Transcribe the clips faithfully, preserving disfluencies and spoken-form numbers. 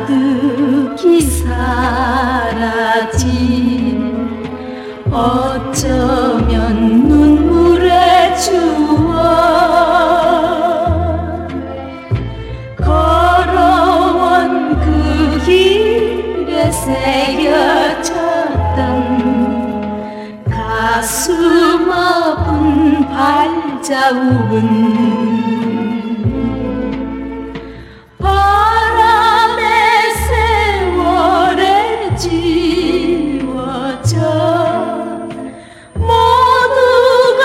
아득히 사라진 어쩌면 눈물의 추억 걸어온 그 길에 새겨졌던 가슴 아픈 발자국은 바람의 세월에 지워져 모두가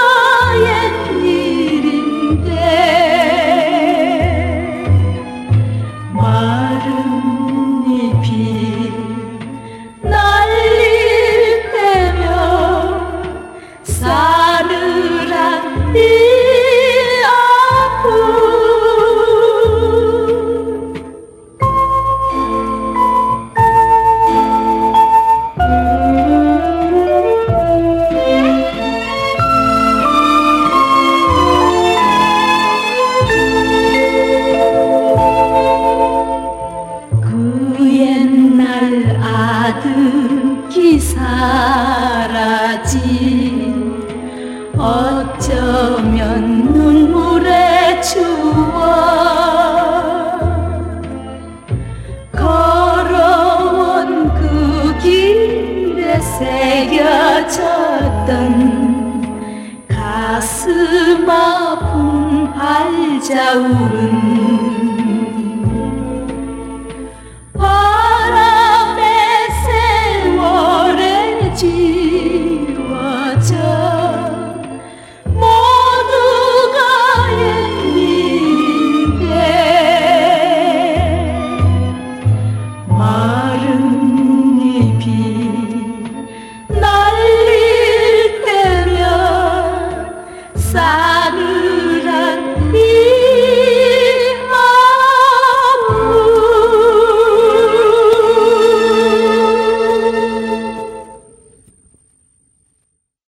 옛일인데 마른 잎이 날릴 때며 싸늘한 이 아픔 아득히 사라진 어쩌면 눈물의 추억 걸어온 그 길에 새겨졌던 가슴 아픈 발자국은